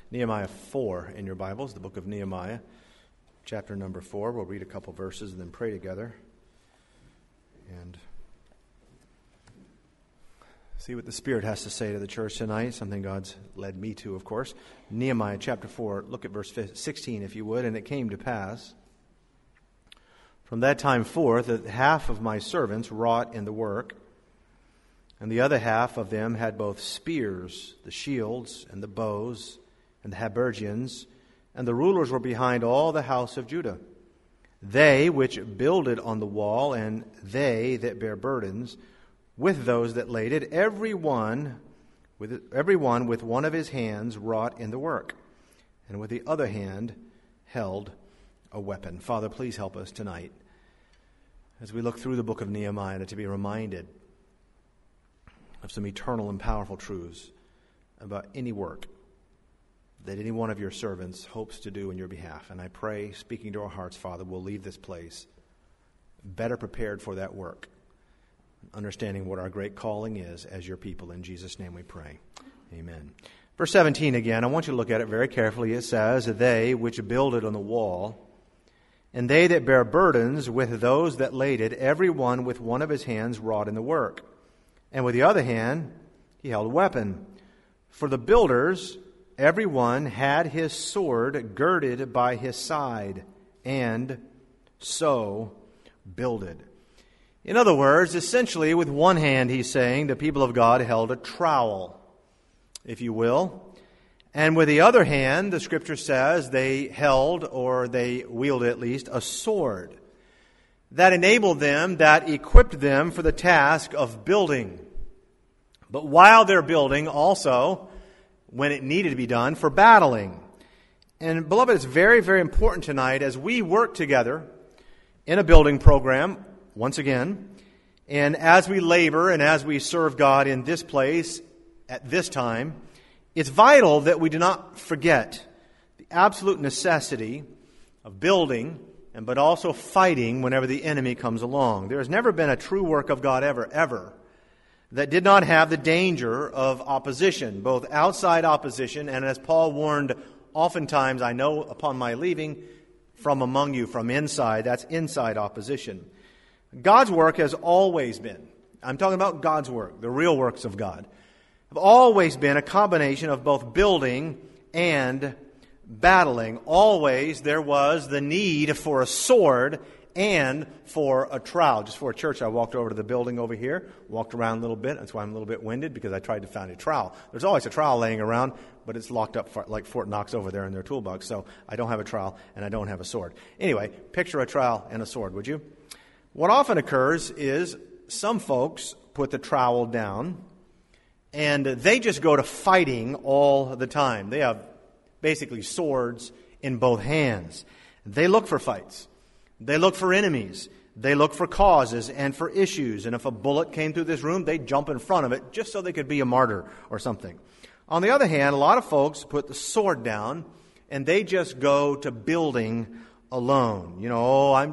Nehemiah 4 in your Bibles, the book of Nehemiah, chapter number 4. We'll read a couple verses and then pray together and see what the Spirit has to say to the church tonight, something God's led me to, of course. Nehemiah chapter 4, look at verse 16 if you would. And it came to pass, from that time forth, that half of my servants wrought in the work, and the other half of them had both spears, the shields, and the bows, and the habergeons, and the rulers were behind all the house of Judah. They which builded on the wall, and they that bear burdens, with those that laid it, every one with one of his hands wrought in the work, and with the other hand held a weapon. Father, please help us tonight as we look through the book of Nehemiah to be reminded of some eternal and powerful truths about any work that any one of your servants hopes to do in your behalf. And I pray, speaking to our hearts, Father, we'll leave this place better prepared for that work, understanding what our great calling is as your people. In Jesus' name we pray. Amen. Verse 17 again, I want you to look at it very carefully. It says, they which builded on the wall, and they that bear burdens with those that laid it, every one with one of his hands wrought in the work. And with the other hand he held a weapon. For the builders, every one had his sword girded by his side, and so builded. In other words, essentially with one hand, he's saying the people of God held a trowel, if you will. And with the other hand, the Scripture says they held, or they wielded at least, a sword. That enabled them, that equipped them for the task of building. But while they're building, also, when it needed to be done, for battling. And beloved, it's very, very important tonight as we work together in a building program, once again, and as we labor and as we serve God in this place at this time, it's vital that we do not forget the absolute necessity of building, but also fighting whenever the enemy comes along. There has never been a true work of God ever, that did not have the danger of opposition, both outside opposition, and as Paul warned oftentimes, I know upon my leaving, from among you, from inside, that's inside opposition. God's work has always been, I'm talking about God's work, the real works of God, have always been a combination of both building and battling. Always there was the need for a sword and for a trowel. Just for a church, I walked over to the building over here, walked around a little bit. That's why I'm a little bit winded, because I tried to find a trowel. There's always a trowel laying around, but it's locked up like Fort Knox over there in their toolbox. So I don't have a trowel and I don't have a sword. Anyway, picture a trowel and a sword, would you? What often occurs is some folks put the trowel down and they just go to fighting all the time. They have basically swords in both hands. They look for fights. They look for enemies. They look for causes and for issues. And if a bullet came through this room, they'd jump in front of it just so they could be a martyr or something. On the other hand, a lot of folks put the sword down and they just go to building alone. You know, I'm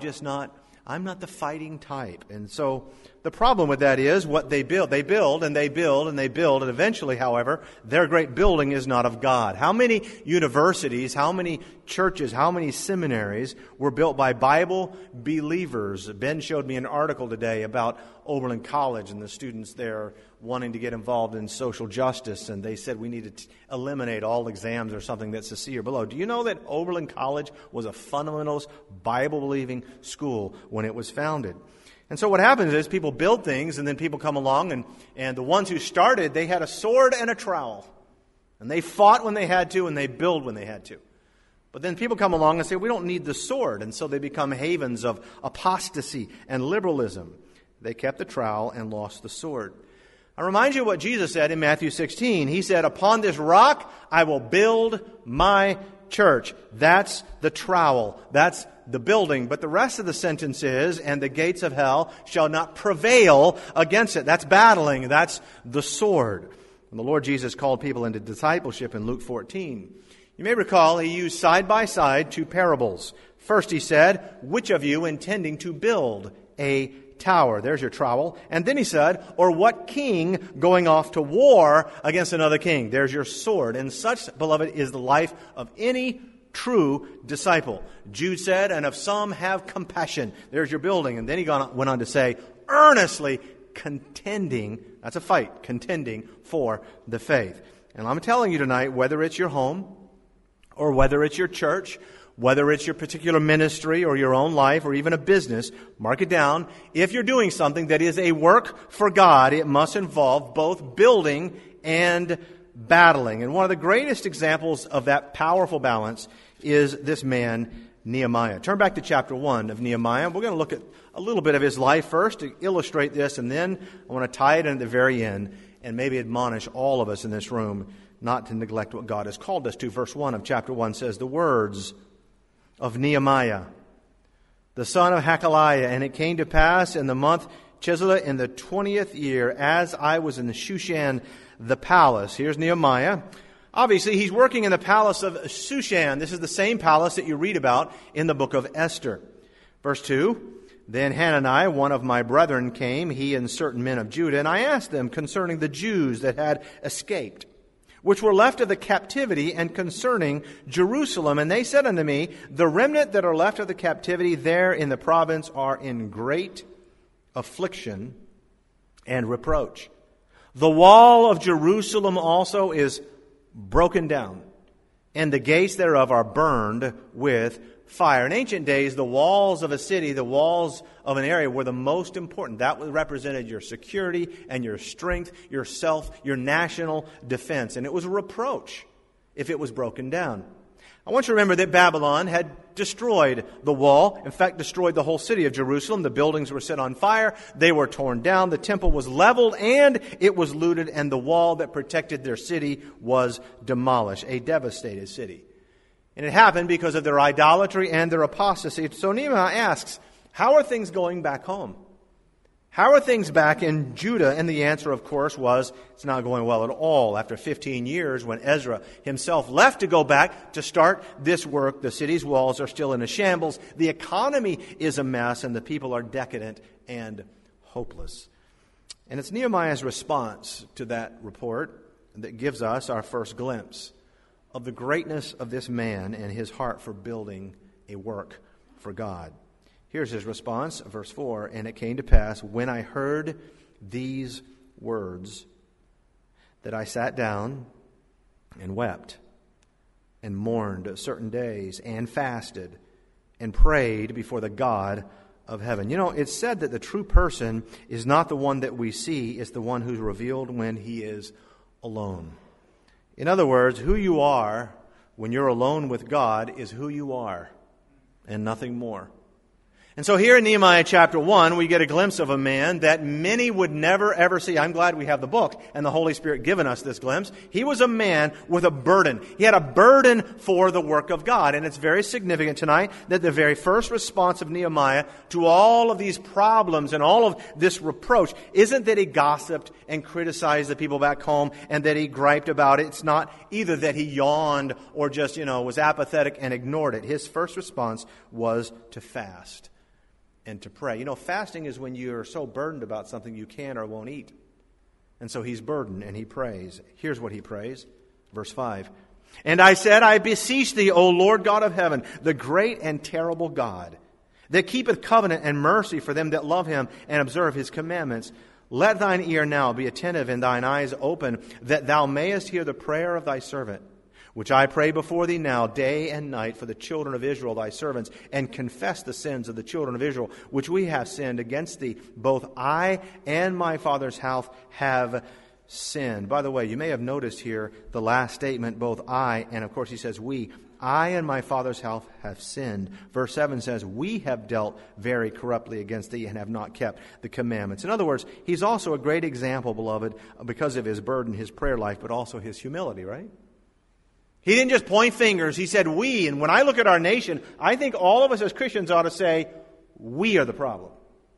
not the fighting type. And so the problem with that is what they build. They build and they build and they build. And eventually, however, their great building is not of God. How many universities, how many churches, how many seminaries were built by Bible believers? Ben showed me an article today about Oberlin College and the students there wanting to get involved in social justice. And they said we need to eliminate all exams or something that's a C or below. Do you know that Oberlin College was a fundamentalist, Bible-believing school when it was founded? And so what happens is people build things and then people come along and the ones who started, they had a sword and a trowel. And they fought when they had to and they built when they had to. But then people come along and say, we don't need the sword. And so they become havens of apostasy and liberalism. They kept the trowel and lost the sword. I remind you what Jesus said in Matthew 16. He said, upon this rock I will build my church. That's the trowel. That's the building. But the rest of the sentence is, and the gates of hell shall not prevail against it. That's battling. That's the sword. And the Lord Jesus called people into discipleship in Luke 14. You may recall he used side by side two parables. First he said, which of you intending to build a tower. There's your trowel. And then he said, or what king going off to war against another king? There's your sword. And such, beloved, is the life of any true disciple. Jude said, and of some have compassion. There's your building. And then he went on to say, earnestly contending, that's a fight, contending for the faith. And I'm telling you tonight, whether it's your home or whether it's your church, whether it's your particular ministry or your own life or even a business, mark it down. If you're doing something that is a work for God, it must involve both building and battling. And one of the greatest examples of that powerful balance is this man, Nehemiah. Turn back to chapter 1 of Nehemiah. We're going to look at a little bit of his life first to illustrate this, and then I want to tie it in at the very end and maybe admonish all of us in this room not to neglect what God has called us to. Verse 1 of chapter 1 says, the words of Nehemiah, the son of Hakaliah, and it came to pass in the month Chislev in the 20th year, as I was in the Shushan, the palace. Here's Nehemiah. Obviously, he's working in the palace of Shushan. This is the same palace that you read about in the book of Esther. Verse 2, then Hananiah, one of my brethren, came, he and certain men of Judah, and I asked them concerning the Jews that had escaped, which were left of the captivity, and concerning Jerusalem. And they said unto me, the remnant that are left of the captivity there in the province are in great affliction and reproach. The wall of Jerusalem also is broken down, and the gates thereof are burned with fire. In ancient days, the walls of a city, the walls of an area were the most important. That represented your security and your strength, your self, your national defense. And it was a reproach if it was broken down. I want you to remember that Babylon had destroyed the wall, in fact, destroyed the whole city of Jerusalem. The buildings were set on fire. They were torn down. The temple was leveled and it was looted, and the wall that protected their city was demolished. A devastated city. And it happened because of their idolatry and their apostasy. So Nehemiah asks, how are things going back home? How are things back in Judah? And the answer, of course, was it's not going well at all. After 15 years, when Ezra himself left to go back to start this work, the city's walls are still in a shambles. The economy is a mess, and the people are decadent and hopeless. And it's Nehemiah's response to that report that gives us our first glimpse of the greatness of this man and his heart for building a work for God. Here's his response, verse 4, and it came to pass, when I heard these words, that I sat down and wept and mourned certain days and fasted and prayed before the God of heaven. You know, it's said that the true person is not the one that we see, it's the one who's revealed when he is alone. In other words, who you are when you're alone with God is who you are and nothing more. And so here in Nehemiah chapter 1, we get a glimpse of a man that many would never ever see. I'm glad we have the book and the Holy Spirit giving us this glimpse. He was a man with a burden. He had a burden for the work of God. And it's very significant tonight that the very first response of Nehemiah to all of these problems and all of this reproach isn't that he gossiped and criticized the people back home and that he griped about it. It's not either that he yawned or just, was apathetic and ignored it. His first response was to fast and to pray. Fasting is when you're so burdened about something you can or won't eat. And so he's burdened and he prays. Here's what he prays. Verse 5. And I said, I beseech thee, O Lord God of heaven, the great and terrible God, that keepeth covenant and mercy for them that love him and observe his commandments. Let thine ear now be attentive and thine eyes open, that thou mayest hear the prayer of thy servant, which I pray before thee now day and night for the children of Israel, thy servants, and confess the sins of the children of Israel, which we have sinned against thee. Both I and my father's house have sinned. By the way, you may have noticed here the last statement, both I, and of course he says we. I and my father's house have sinned. Verse 7 says, we have dealt very corruptly against thee and have not kept the commandments. In other words, he's also a great example, beloved, because of his burden, his prayer life, but also his humility, right? He didn't just point fingers. He said we. And when I look at our nation, I think all of us as Christians ought to say, we are the problem.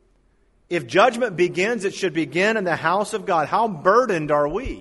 If judgment begins, it should begin in the house of God. How burdened are we?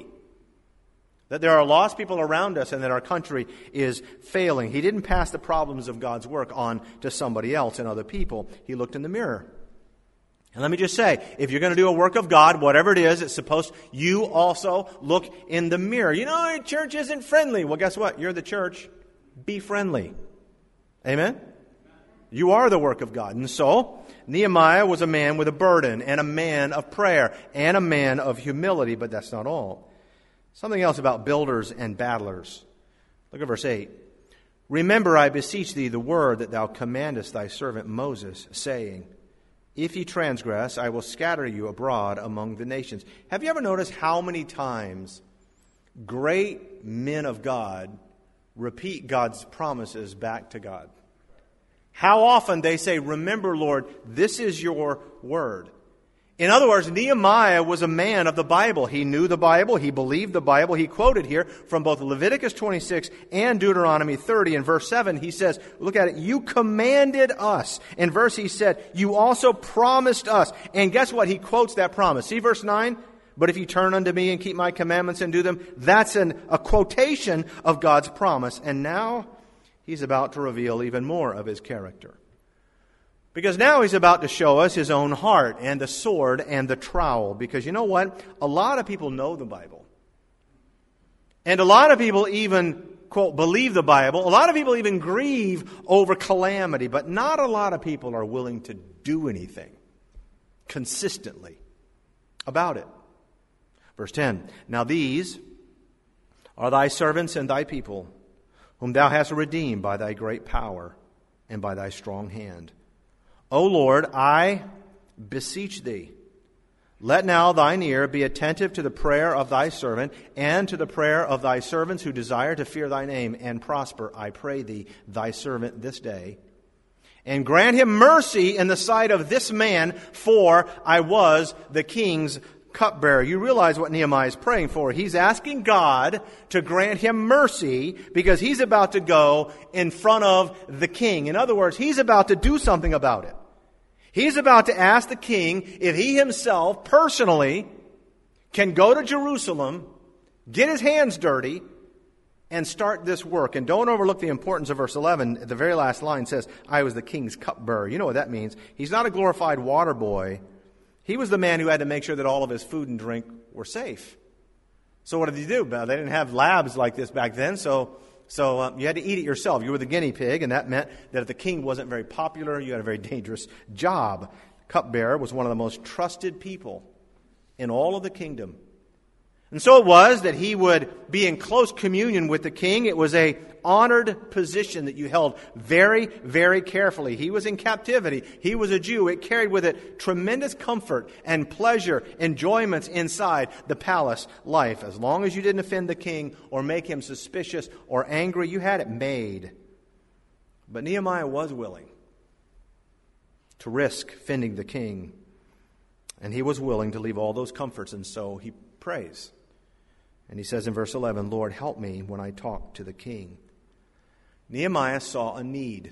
That there are lost people around us and that our country is failing. He didn't pass the problems of God's work on to somebody else and other people. He looked in the mirror. And let me just say, if you're going to do a work of God, whatever it is, it's supposed you also look in the mirror. You know, our church isn't friendly. Well, guess what? You're the church. Be friendly. Amen? You are the work of God. And so, Nehemiah was a man with a burden, and a man of prayer, and a man of humility, but that's not all. Something else about builders and battlers. Look at verse 8. Remember, I beseech thee, the word that thou commandest thy servant Moses, saying, if ye transgress, I will scatter you abroad among the nations. Have you ever noticed how many times great men of God repeat God's promises back to God? How often they say, remember, Lord, this is your word. In other words, Nehemiah was a man of the Bible. He knew the Bible. He believed the Bible. He quoted here from both Leviticus 26 and Deuteronomy 30. In verse 7, he says, look at it, you commanded us. In verse, he said, you also promised us. And guess what? He quotes that promise. See verse 9? But if you turn unto me and keep my commandments and do them, that's a quotation of God's promise. And now he's about to reveal even more of his character. Because now he's about to show us his own heart and the sword and the trowel. Because you know what? A lot of people know the Bible. And a lot of people even, quote, believe the Bible. A lot of people even grieve over calamity. But not a lot of people are willing to do anything consistently about it. Verse 10, now these are thy servants and thy people, whom thou hast redeemed by thy great power and by thy strong hand. O Lord, I beseech thee, let now thine ear be attentive to the prayer of thy servant and to the prayer of thy servants who desire to fear thy name and prosper, I pray thee, thy servant this day. And grant him mercy in the sight of this man, for I was the king's cupbearer. You realize what Nehemiah is praying for. He's asking God to grant him mercy because he's about to go in front of the king. In other words, he's about to do something about it. He's about to ask the king if he himself personally can go to Jerusalem, get his hands dirty, and start this work. And don't overlook the importance of verse 11. The very last line says, I was the king's cupbearer. You know what that means. He's not a glorified water boy. He was the man who had to make sure that all of his food and drink were safe. So what did he do? They didn't have labs like this back then, so you had to eat it yourself. You were the guinea pig, and that meant that if the king wasn't very popular, you had a very dangerous job. Cupbearer was one of the most trusted people in all of the kingdom. And so it was that he would be in close communion with the king. It was a honored position that you held very, very carefully. He was in captivity. He was a Jew. It carried with it tremendous comfort and pleasure, enjoyments inside the palace life. As long as you didn't offend the king or make him suspicious or angry, you had it made. But Nehemiah was willing to risk offending the king. And he was willing to leave all those comforts, and so he prays. And he says in verse 11, Lord, help me when I talk to the king. Nehemiah saw a need.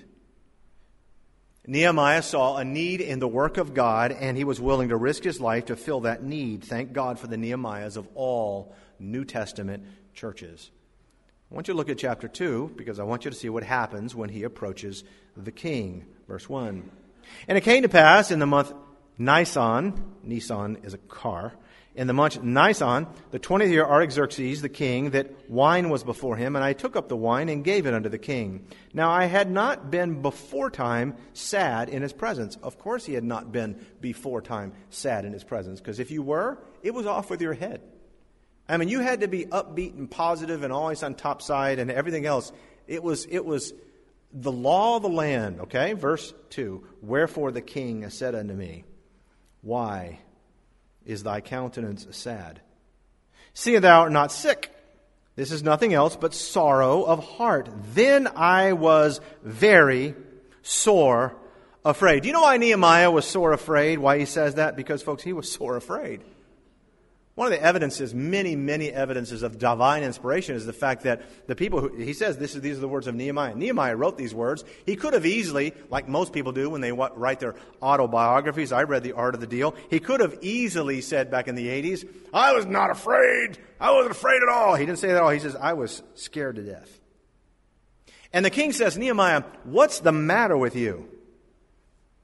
Nehemiah saw a need in the work of God, and he was willing to risk his life to fill that need. Thank God for the Nehemiahs of all New Testament churches. I want you to look at chapter 2, because I want you to see what happens when he approaches the king. Verse 1. And it came to pass in the month Nisan is a car, in the month Nisan, the 20th year Artaxerxes, the king, that wine was before him, and I took up the wine and gave it unto the king. Now I had not been before time sad in his presence. Of course he had not been before time sad in his presence, because if you were, it was off with your head. I mean, you had to be upbeat and positive and always on top side and everything else. It was the law of the land, okay? Verse 2, Wherefore the king said unto me, Why is thy countenance sad? Seeing thou art not sick. This is nothing else but sorrow of heart. Then I was very sore afraid. Do you know why Nehemiah was sore afraid? Why he says that? Because, folks, he was sore afraid. One of the evidences, many evidences of divine inspiration is the fact that the people who, he says these are the words of Nehemiah. Nehemiah wrote these words. He could have easily, like most people do when they write their autobiographies, I read The Art of the Deal, he could have easily said back in the 80s, I was not afraid. I wasn't afraid at all. He didn't say that at all. He says, I was scared to death. And the king says, Nehemiah, what's the matter with you?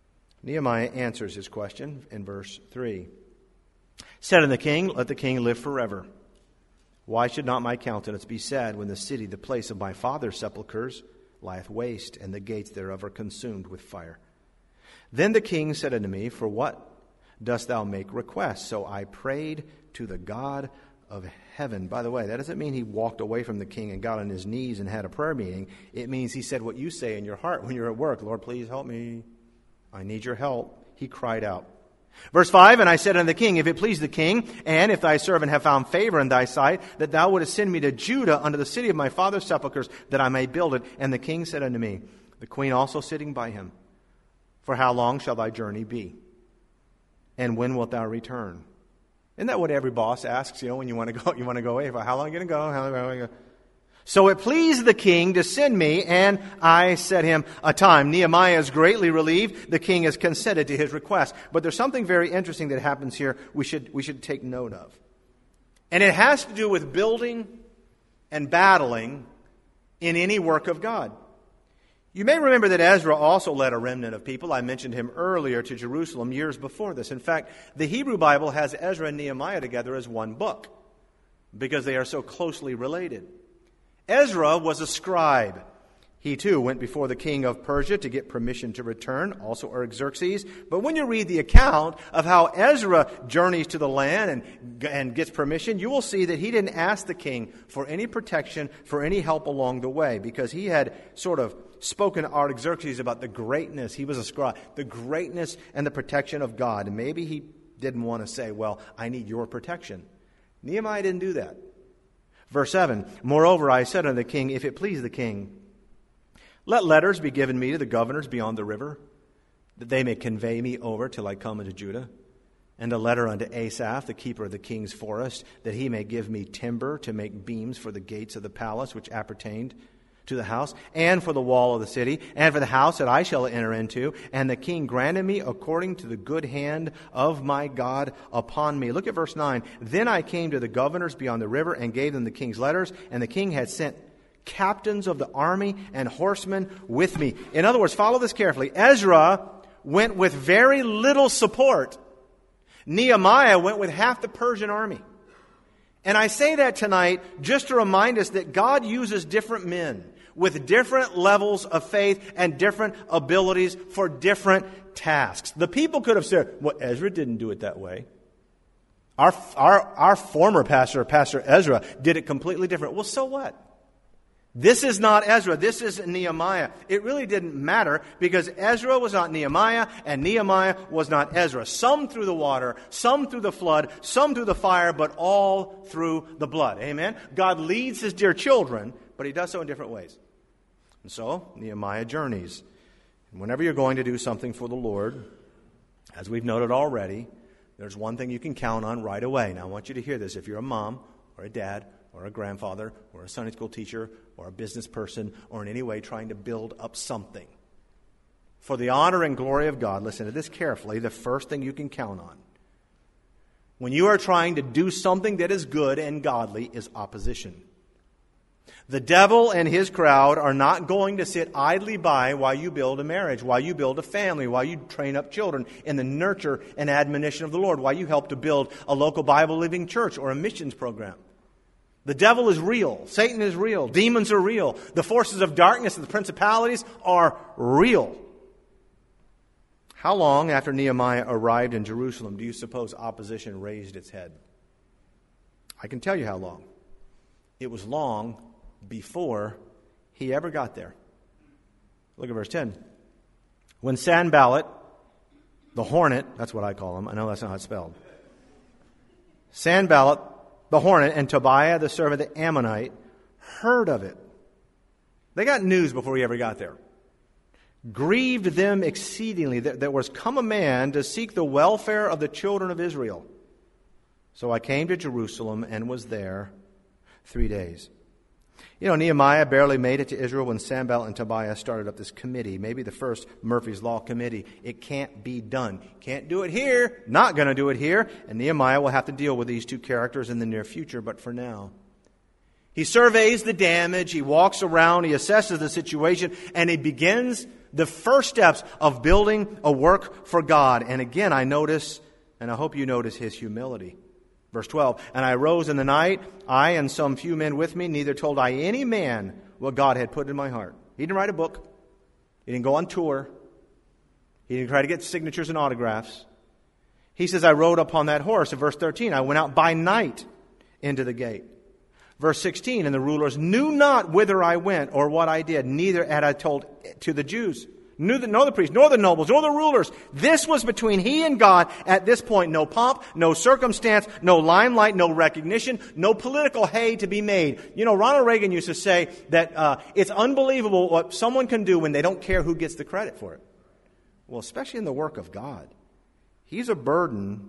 Nehemiah answers his question in verse 3. Said unto the king, let the king live forever. Why should not my countenance be sad when the city, the place of my father's sepulchres, lieth waste, and the gates thereof are consumed with fire? Then the king said unto me, for what dost thou make request? So I prayed to the God of heaven. By the way, that doesn't mean he walked away from the king and got on his knees and had a prayer meeting. It means he said what you say in your heart when you're at work. Lord, please help me. I need your help. He cried out. Verse 5, and I said unto the king, if it please the king, and if thy servant have found favor in thy sight, that thou wouldest send me to Judah unto the city of my father's sepulchres, that I may build it. And the king said unto me, the queen also sitting by him, for how long shall thy journey be? And when wilt thou return? Isn't that what every boss asks, when you want to go? You want to go away. How long are you going to go? How long are you going to go? So it pleased the king to send me, and I set him a time. Nehemiah is greatly relieved. The king has consented to his request. But there's something very interesting that happens here we should take note of. And it has to do with building and battling in any work of God. You may remember that Ezra also led a remnant of people. I mentioned him earlier to Jerusalem years before this. In fact, the Hebrew Bible has Ezra and Nehemiah together as one book because they are so closely related. Ezra was a scribe. He too went before the king of Persia to get permission to return, also Artaxerxes. But when you read the account of how Ezra journeys to the land and gets permission, you will see that he didn't ask the king for any protection, for any help along the way, because he had sort of spoken to Artaxerxes about the greatness, he was a scribe, the greatness and the protection of God. And maybe he didn't want to say, well, I need your protection. Nehemiah didn't do that. Verse 7, moreover, I said unto the king, if it please the king, let letters be given me to the governors beyond the river, that they may convey me over till I come into Judah. And a letter unto Asaph, the keeper of the king's forest, that he may give me timber to make beams for the gates of the palace which appertained to the house, and for the wall of the city, and for the house that I shall enter into. And the king granted me according to the good hand of my God upon me. Look at verse 9. Then I came to the governors beyond the river and gave them the king's letters, and the king had sent captains of the army and horsemen with me. In other words, follow this carefully. Ezra went with very little support. Nehemiah went with half the Persian army. And I say that tonight just to remind us that God uses different men with different levels of faith and different abilities for different tasks. The people could have said, well, Ezra didn't do it that way. Our former pastor, Pastor Ezra, did it completely different. Well, so what? This is not Ezra. This is Nehemiah. It really didn't matter because Ezra was not Nehemiah and Nehemiah was not Ezra. Some through the water, some through the flood, some through the fire, but all through the blood. Amen? God leads his dear children, but he does so in different ways. And so, Nehemiah journeys. And whenever you're going to do something for the Lord, as we've noted already, there's one thing you can count on right away. Now, I want you to hear this. If you're a mom or a dad or a grandfather or a Sunday school teacher or a business person or in any way trying to build up something, for the honor and glory of God, listen to this carefully, the first thing you can count on when you are trying to do something that is good and godly is opposition. The devil and his crowd are not going to sit idly by while you build a marriage, while you build a family, while you train up children in the nurture and admonition of the Lord, while you help to build a local Bible living church or a missions program. The devil is real. Satan is real. Demons are real. The forces of darkness and the principalities are real. How long after Nehemiah arrived in Jerusalem do you suppose opposition raised its head? I can tell you how long. It was long before he ever got there. Look at verse 10. When Sanballat, the hornet, that's what I call him. I know that's not how it's spelled. Sanballat, the hornet, and Tobiah, the servant of the Ammonite, heard of it. They got news before he ever got there. Grieved them exceedingly that there was come a man to seek the welfare of the children of Israel. So I came to Jerusalem and was there 3 days. You know, Nehemiah barely made it to Israel when Sanballat and Tobiah started up this committee, maybe the first Murphy's Law committee. It can't be done. Can't do it here. Not going to do it here. And Nehemiah will have to deal with these two characters in the near future, but for now. He surveys the damage. He walks around. He assesses the situation. And he begins The first steps of building a work for God. And again, I notice, and I hope you notice his humility. Verse 12, and I rose in the night, I and some few men with me, neither told I any man what God had put in my heart. He didn't write a book. He didn't go on tour. He didn't try to get signatures and autographs. He says, I rode upon that horse. In verse 13, I went out by night into the gate. Verse 16, and the rulers knew not whither I went or what I did, neither had I told to the Jews, nor the priests, nor the nobles, nor the rulers. This was between he and God at this point. No pomp, no circumstance, no limelight, no recognition, no political hay to be made. You know, Ronald Reagan used to say that it's unbelievable what someone can do when they don't care who gets the credit for it. Well, especially in the work of God. He's a burdened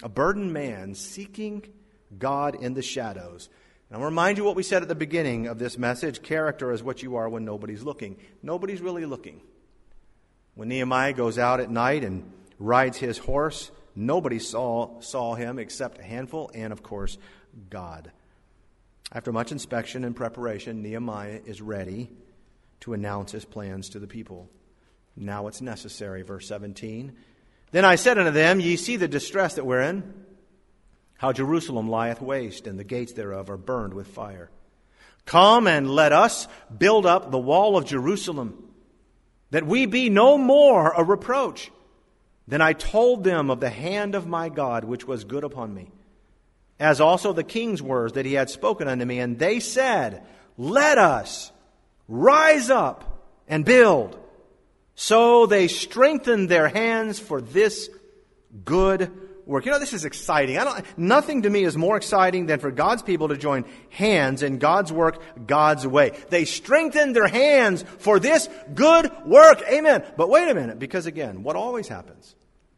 man seeking God in the shadows. And I want to remind you what we said at the beginning of this message. Character is what you are when nobody's looking. Nobody's really looking. When Nehemiah goes out at night and rides his horse, nobody saw him except a handful and, of course, God. After much inspection and preparation, Nehemiah is ready to announce his plans to the people. Now it's necessary. Verse 17. Then I said unto them, Ye see the distress that we're in, how Jerusalem lieth waste, and the gates thereof are burned with fire. Come and let us build up the wall of Jerusalem, that we be no more a reproach. Then I told them of the hand of my God, which was good upon me, as also the king's words that he had spoken unto me. And they said, Let us rise up and build. So they strengthened their hands for this good work. You know, this is exciting. Nothing to me is more exciting than for God's people to join hands in God's work, God's way. They strengthened their hands for this good work. Amen. But wait a minute, because again, what always happens?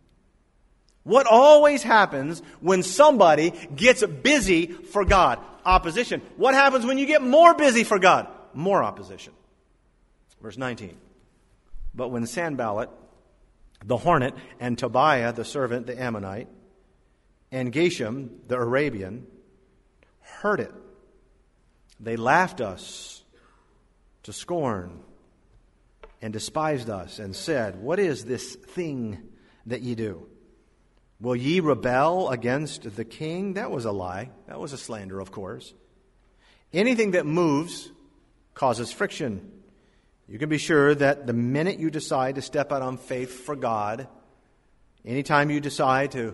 What always happens when somebody gets busy for God? Opposition. What happens when you get more busy for God? More opposition. Verse 19. But when Sanballat, the hornet, and Tobiah, the servant, the Ammonite, and Geshem, the Arabian, heard it, they laughed us to scorn and despised us and said, What is this thing that ye do? Will ye rebel against the king? That was a lie. That was a slander, of course. Anything that moves causes friction. You can be sure that the minute you decide to step out on faith for God, anytime you decide to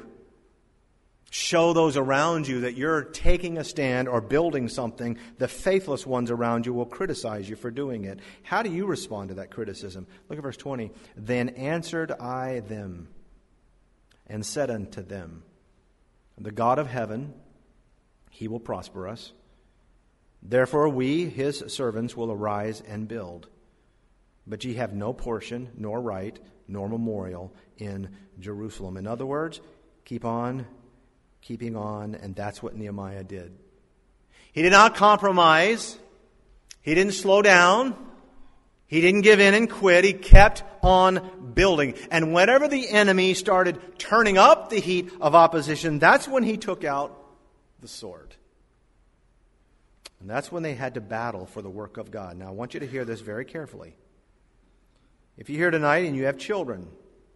show those around you that you're taking a stand or building something, the faithless ones around you will criticize you for doing it. How do you respond to that criticism? Look at verse 20. Then answered I them and said unto them, The God of heaven, he will prosper us. Therefore we, his servants, will arise and build. But ye have no portion, nor right, nor memorial in Jerusalem. In other words, keep on keeping on, and that's what Nehemiah did. He did not compromise. He didn't slow down. He didn't give in and quit. He kept on building. And whenever the enemy started turning up the heat of opposition, that's when he took out the sword. And that's when they had to battle for the work of God. Now, I want you to hear this very carefully. If you're here tonight and you have children,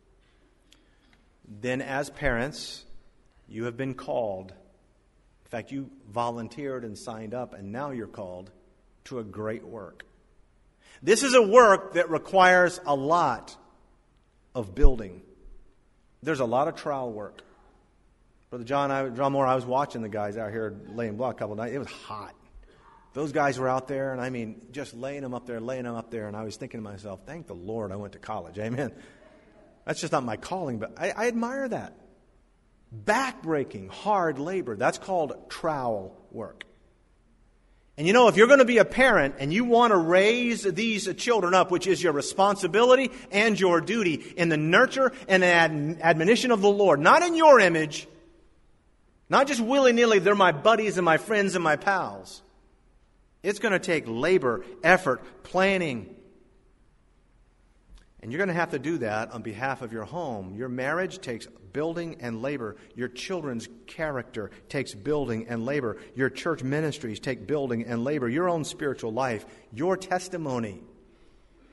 then as parents, you have been called. In fact, you volunteered and signed up, and now you're called to a great work. This is a work that requires a lot of building. There's a lot of trowel work. Brother John Moore, I was watching the guys out here laying block a couple of nights. It was hot. Those guys were out there, and I mean, just laying them up there, and I was thinking to myself, thank the Lord I went to college. Amen. That's just not my calling, but I admire that. Back-breaking, hard labor. That's called trowel work. And you know, if you're going to be a parent and you want to raise these children up, which is your responsibility and your duty in the nurture and admonition of the Lord, not in your image, not just willy-nilly, they're my buddies and my friends and my pals. It's going to take labor, effort, planning. And you're going to have to do that on behalf of your home. Your marriage takes building and labor. Your children's character takes building and labor. Your church ministries take building and labor. Your own spiritual life, your testimony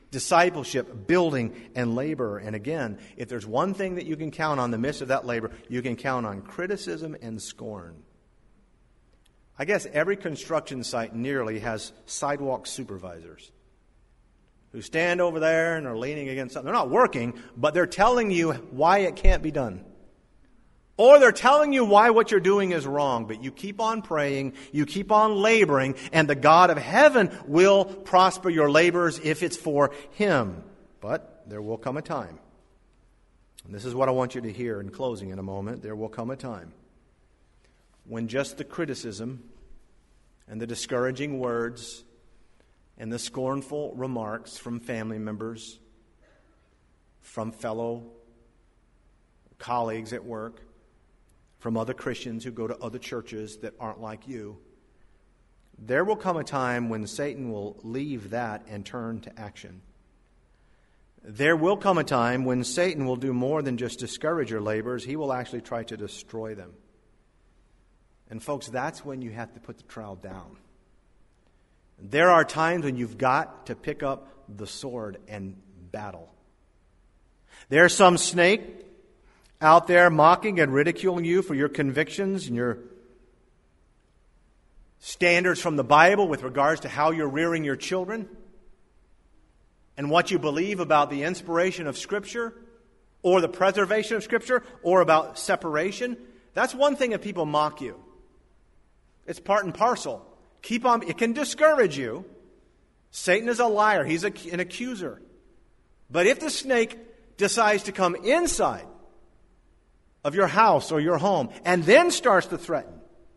discipleship, building, and labor. And again, if there's one thing that you can count on in the midst of that labor, you can count on criticism and scorn. I guess every construction site nearly has sidewalk supervisors who stand over there and are leaning against something. They're not working, but they're telling you why it can't be done. Or they're telling you why what you're doing is wrong, but you keep on praying, you keep on laboring, and the God of heaven will prosper your labors if it's for Him. But there will come a time, and this is what I want you to hear in closing in a moment, there will come a time when just the criticism and the discouraging words and the scornful remarks from family members, from fellow colleagues at work, from other Christians who go to other churches that aren't like you, there will come a time when Satan will leave that and turn to action. There will come a time when Satan will do more than just discourage your labors. He will actually try to destroy them. And folks, that's when you have to put the trowel down. There are times when you've got to pick up the sword and battle. There's some snake out there mocking and ridiculing you for your convictions and your standards from the Bible with regards to how you're rearing your children and what you believe about the inspiration of Scripture or the preservation of Scripture or about separation. That's one thing if people mock you. It's part and parcel. Keep on. It can discourage you. Satan is a liar. He's an accuser. But if the snake decides to come inside of your house or your home and then starts to threaten,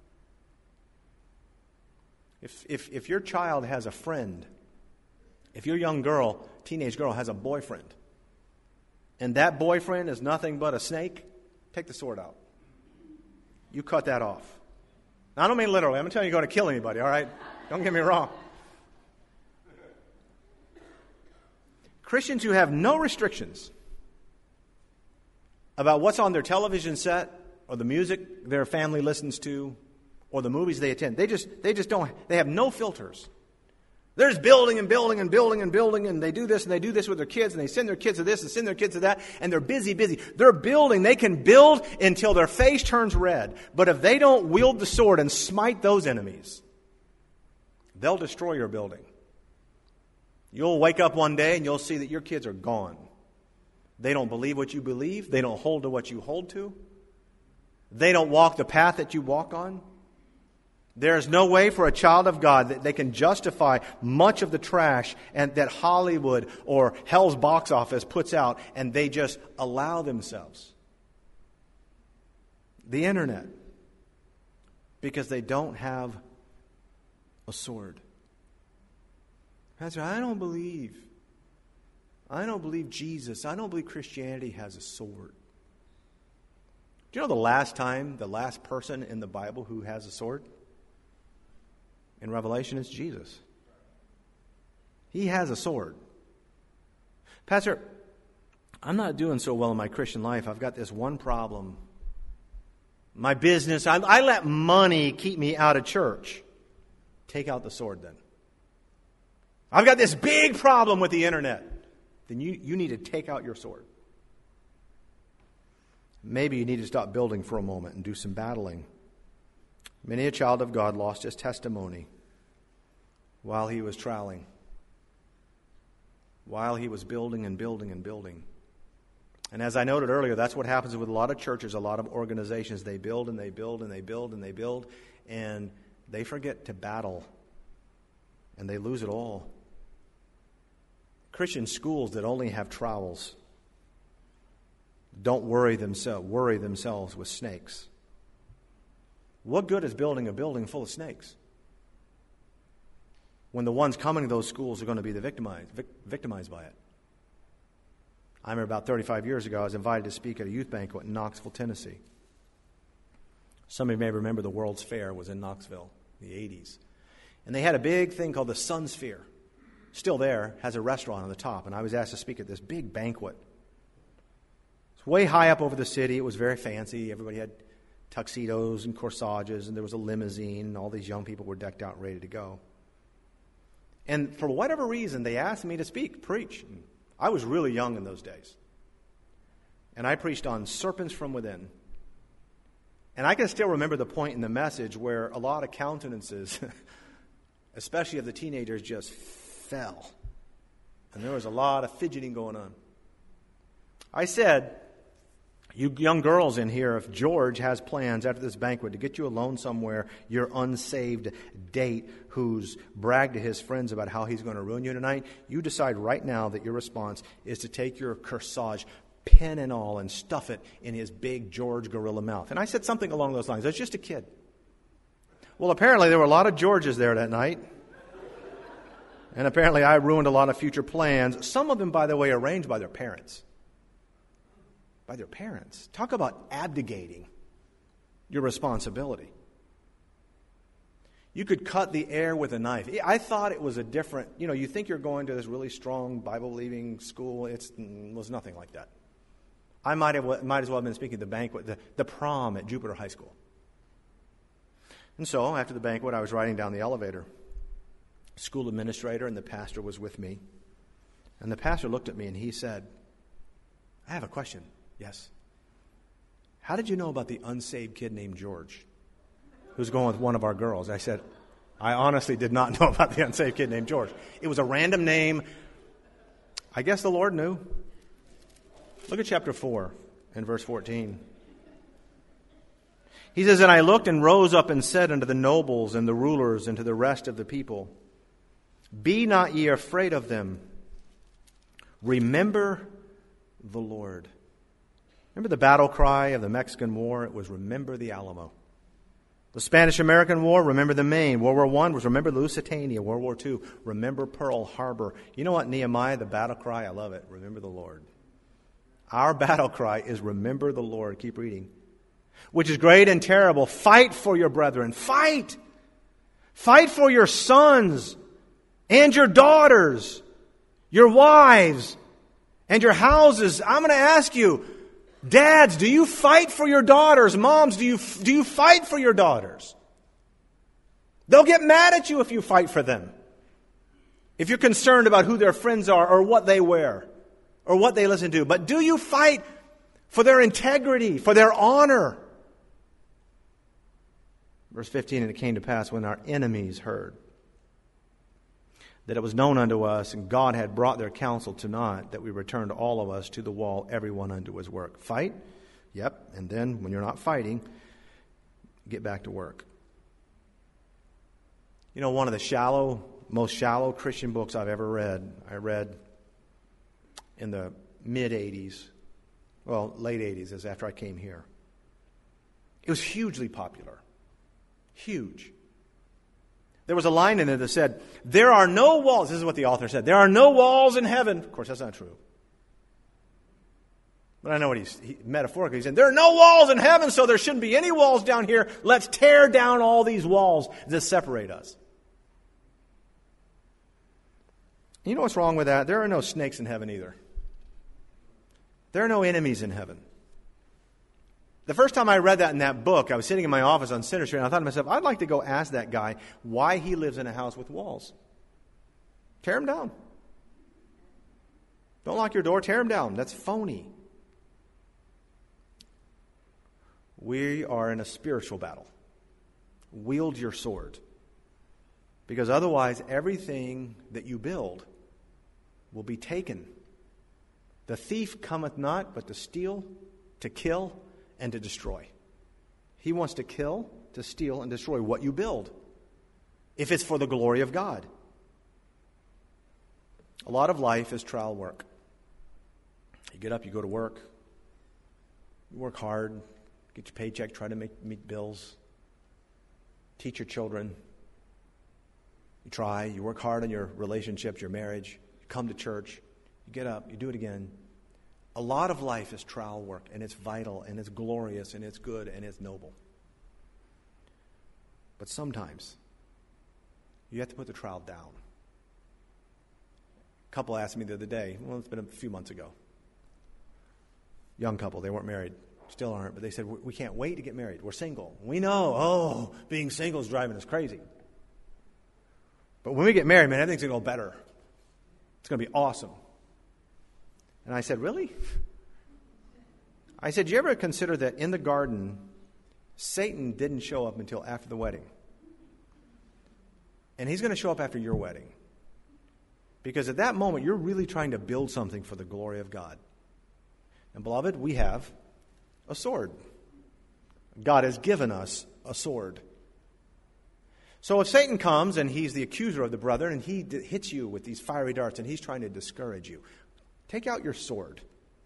if your child has a friend, if your young girl, teenage girl, has a boyfriend, and that boyfriend is nothing but a snake, take the sword out. You cut that off. Now, I don't mean literally. I'm not telling you you're going to kill anybody, all right? Don't get me wrong. Christians who have no restrictions about what's on their television set or the music their family listens to or the movies they attend, they just don't, they have no filters. They're just building and building and building and building, and they do this and they do this with their kids, and they send their kids to this and send their kids to that, and they're busy. They're building. They can build until their face turns red. But if they don't wield the sword and smite those enemies, they'll destroy your building. You'll wake up one day and you'll see that your kids are gone. They don't believe what you believe. They don't hold to what you hold to. They don't walk the path that you walk on. There is no way for a child of God that they can justify much of the trash and that Hollywood or hell's box office puts out, and they just allow themselves. The internet. Because they don't have a sword. Pastor, I don't believe Jesus. I don't believe Christianity has a sword. Do you know the last person in the Bible who has a sword? In Revelation, it's Jesus. He has a sword. Pastor, I'm not doing so well in my Christian life. I've got this one problem. My business, I let money keep me out of church. Take out the sword then. I've got this big problem with the internet. Then you need to take out your sword. Maybe you need to stop building for a moment and do some battling. Many a child of God lost his testimony while he was troweling, while he was building and building and building. And as I noted earlier, that's what happens with a lot of churches, a lot of organizations. They build and they build and they build and they build, and they forget to battle, and they lose it all. Christian schools that only have trowels don't worry themselves with snakes. What good is building a building full of snakes when the ones coming to those schools are going to be victimized by it? I remember about 35 years ago, I was invited to speak at a youth banquet in Knoxville, Tennessee. Some of you may remember the World's Fair was in Knoxville in the 80s. And they had a big thing called the Sun Sphere. Still there, has a restaurant on the top. And I was asked to speak at this big banquet. It's way high up over the city. It was very fancy. Everybody had tuxedos and corsages, and there was a limousine, and all these young people were decked out and ready to go. And for whatever reason, they asked me to preach. I was really young in those days. And I preached on serpents from within. And I can still remember the point in the message where a lot of countenances, especially of the teenagers, just fell. And there was a lot of fidgeting going on. I said, you young girls in here, if George has plans after this banquet to get you alone somewhere, your unsaved date who's bragged to his friends about how he's going to ruin you tonight, you decide right now that your response is to take your corsage, pen and all, and stuff it in his big George gorilla mouth. And I said something along those lines. I was just a kid. Well, apparently there were a lot of Georges there that night. And apparently I ruined a lot of future plans. Some of them, by the way, arranged by their parents. By their parents. Talk about abdicating your responsibility. You could cut the air with a knife. I thought it was a different, you think you're going to this really strong Bible-believing school. It was nothing like that. I might as well have been speaking at the banquet, the prom at Jupiter High School. And so, after the banquet, I was riding down the elevator. School administrator and the pastor was with me. And the pastor looked at me and he said, I have a question. Yes. How did you know about the unsaved kid named George who's going with one of our girls? I said, I honestly did not know about the unsaved kid named George. It was a random name. I guess the Lord knew. Look at chapter 4 and verse 14. He says, And I looked and rose up and said unto the nobles and the rulers and to the rest of the people, Be not ye afraid of them. Remember the Lord. Remember the battle cry of the Mexican War? It was, Remember the Alamo. The Spanish-American War, remember the Maine. World War I was, remember Lusitania. World War II, remember Pearl Harbor. You know what, Nehemiah, the battle cry, I love it. Remember the Lord. Our battle cry is, Remember the Lord. Keep reading. Which is great and terrible. Fight for your brethren. Fight. Fight for your sons and your daughters, your wives, and your houses. I'm going to ask you, dads, do you fight for your daughters? Moms, do you fight for your daughters? They'll get mad at you if you fight for them. If you're concerned about who their friends are or what they wear or what they listen to. But do you fight for their integrity, for their honor? Verse 15, And it came to pass when our enemies heard that it was known unto us, and God had brought their counsel to naught, that we returned all of us to the wall, everyone unto his work. Fight? Yep. And then, when you're not fighting, get back to work. One of the most shallow Christian books I've ever read, I read in the mid-'80s, late 80s, is after I came here. It was hugely popular. Huge. There was a line in it that said, There are no walls. This is what the author said. There are no walls in heaven. Of course, that's not true. But I know what he metaphorically said. There are no walls in heaven, so there shouldn't be any walls down here. Let's tear down all these walls that separate us. You know what's wrong with that? There are no snakes in heaven either. There are no enemies in heaven. The first time I read that in that book, I was sitting in my office on Center Street, and I thought to myself, I'd like to go ask that guy why he lives in a house with walls. Tear him down. Don't lock your door, tear him down. That's phony. We are in a spiritual battle. Wield your sword. Because otherwise, everything that you build will be taken. The thief cometh not but to steal, to kill, and to destroy. He wants to kill, to steal, and destroy what you build, if it's for the glory of God. A lot of life is trial work. You get up, you go to work, you work hard, get your paycheck, try to meet bills, teach your children. You try, you work hard on your relationships, your marriage, you come to church, you get up, you do it again. A lot of life is trial work, and it's vital, and it's glorious, and it's good, and it's noble. But sometimes you have to put the trial down. A couple asked me the other day, it's been a few months ago. Young couple, they weren't married, still aren't, but they said, we can't wait to get married. We're single. We know, being single is driving us crazy. But when we get married, man, everything's going to go better. It's going to be awesome. And I said, really? I said, do you ever consider that in the garden, Satan didn't show up until after the wedding? And he's going to show up after your wedding. Because at that moment, you're really trying to build something for the glory of God. And beloved, we have a sword. God has given us a sword. So if Satan comes and he's the accuser of the brethren and he hits you with these fiery darts and he's trying to discourage you, take out your sword.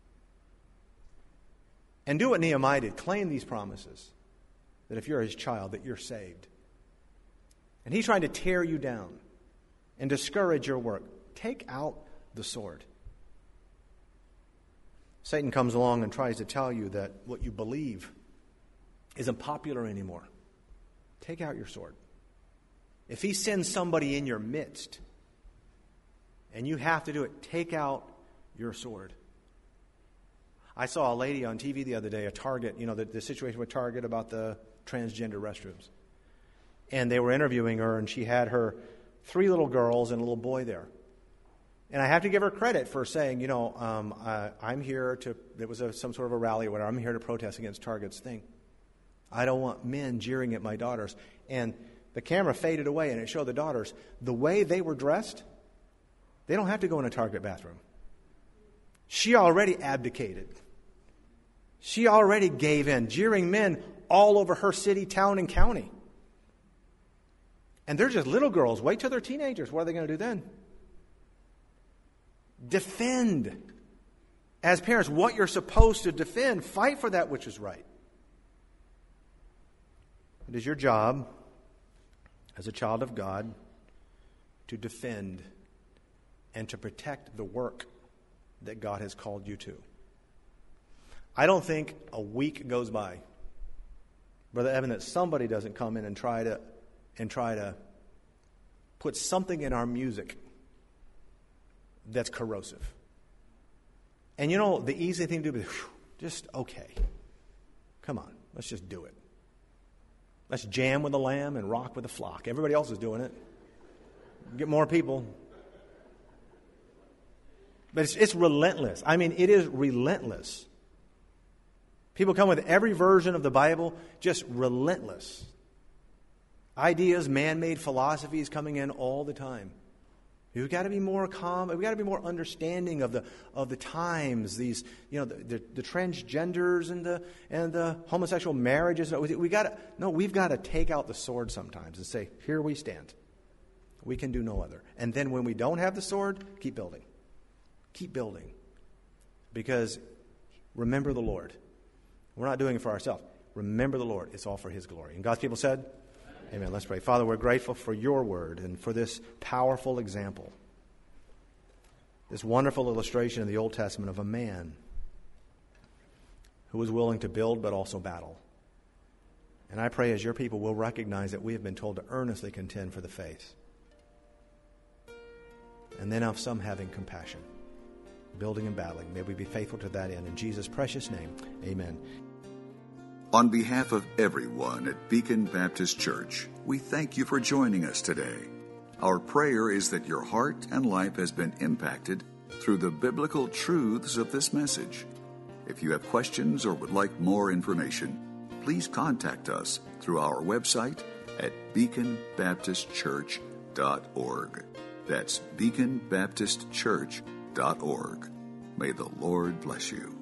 And do what Nehemiah did. Claim these promises. That if you're his child, that you're saved. And he's trying to tear you down and discourage your work. Take out the sword. Satan comes along and tries to tell you that what you believe isn't popular anymore. Take out your sword. If he sends somebody in your midst and you have to do it, take out your sword. I saw a lady on TV the other day, a Target, the situation with Target about the transgender restrooms. And they were interviewing her, and she had her 3 little girls and a little boy there. And I have to give her credit for saying, I'm here to, it was some sort of a rally or whatever, I'm here to protest against Target's thing. I don't want men jeering at my daughters. And the camera faded away, and it showed the daughters. The way they were dressed, they don't have to go in a Target bathroom. She already abdicated. She already gave in, jeering men all over her city, town, and county. And they're just little girls. Wait till they're teenagers. What are they going to do then? Defend. As parents, what you're supposed to defend. Fight for that which is right. It is your job as a child of God to defend and to protect the work that God has called you to. I don't think a week goes by, Brother Evan, that somebody doesn't come in and try to put something in our music that's corrosive. And the easy thing to do is just okay. Come on, let's just do it. Let's jam with the lamb and rock with the flock. Everybody else is doing it. Get more people. But it's relentless. I mean, it is relentless. People come with every version of the Bible, just relentless. Ideas, man-made philosophies coming in all the time. We've got to be more calm. We've got to be more understanding of the times. These, the transgenders and the homosexual marriages. We've got to take out the sword sometimes and say, here we stand. We can do no other. And then when we don't have the sword, keep building. Keep building. Because remember the Lord. We're not doing it for ourselves. Remember the Lord. It's all for His glory. And God's people said, amen. Let's pray. Father, we're grateful for your word and for this powerful example. This wonderful illustration in the Old Testament of a man who was willing to build but also battle. And I pray as your people will recognize that we have been told to earnestly contend for the faith. And then of some having compassion, building and battling. May we be faithful to that end. In Jesus' precious name, amen. On behalf of everyone at Beacon Baptist Church, we thank you for joining us today. Our prayer is that your heart and life has been impacted through the biblical truths of this message. If you have questions or would like more information, please contact us through our website at beaconbaptistchurch.org. That's beaconbaptistchurch.org. May the Lord bless you.